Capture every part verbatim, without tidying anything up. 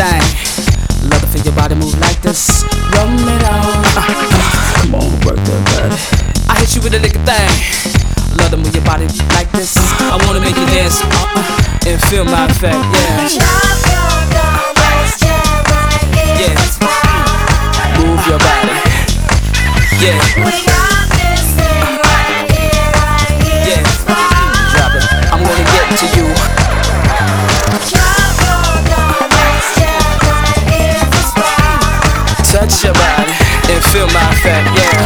thing. Love to feel your body move like this. Rub it on. Uh, uh, come on, work that body. I hit you with a lick thing. Love to move your body like this. I wanna make you dance uh, uh, and feel my effect. Yeah. Yeah. Move your body. Yeah. Yeah. Drop it. I'm gonna get to you. Touch your body and feel my effect. Yeah.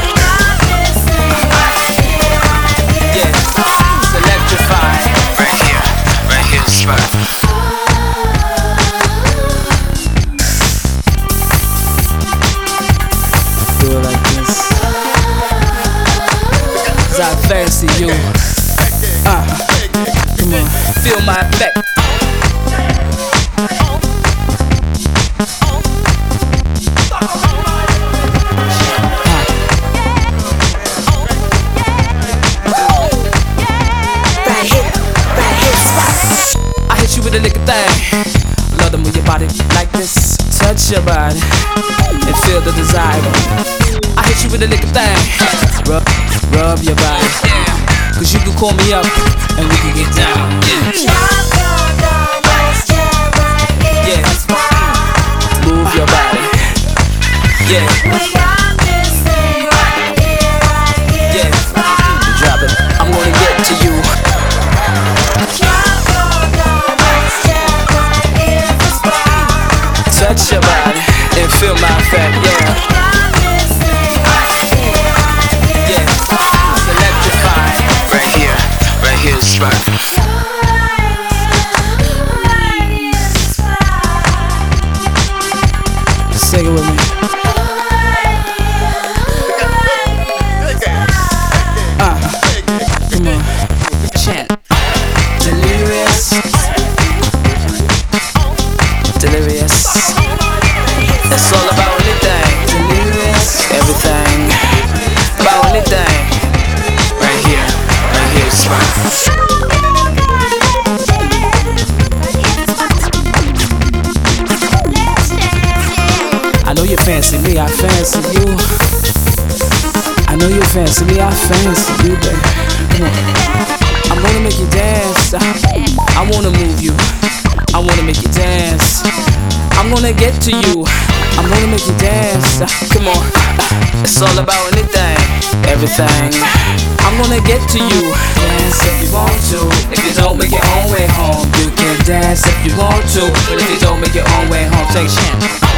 Yeah. It's electrifying. Right here, right here, spot. Do it like this. 'Cause I fancy you. Uh, come on, feel my effect. With a lick thing, love to move your body like this. Touch your body and feel the desire. I hit you with a lick thing. Rub, rub your body. Cause you can call me up and we can get down. Yeah. Move your body. Yeah. Yeah. Drop it. I'm gonna get to you. Touch your body and feel my effect, yeah. Yeah, it's electrifying. Right here, right here, spot. Sing it with me. Uh, come on, chant. Delirious. Delirious. It's all about anything. Delirious. Everything. About anything. Right here, right here, spot. I know you fancy me, I fancy you. I know you fancy me, I fancy you, baby. Come on. I'm gonna make you dance. I wanna move you. I wanna make you dance. I'm gonna get to you. I'm gonna make you dance. Come on. It's all about anything, everything. I'm gonna get to you. Dance if you want to. If you don't make your own way home, you can dance if you want to. But if you don't make your own way home, take a chance.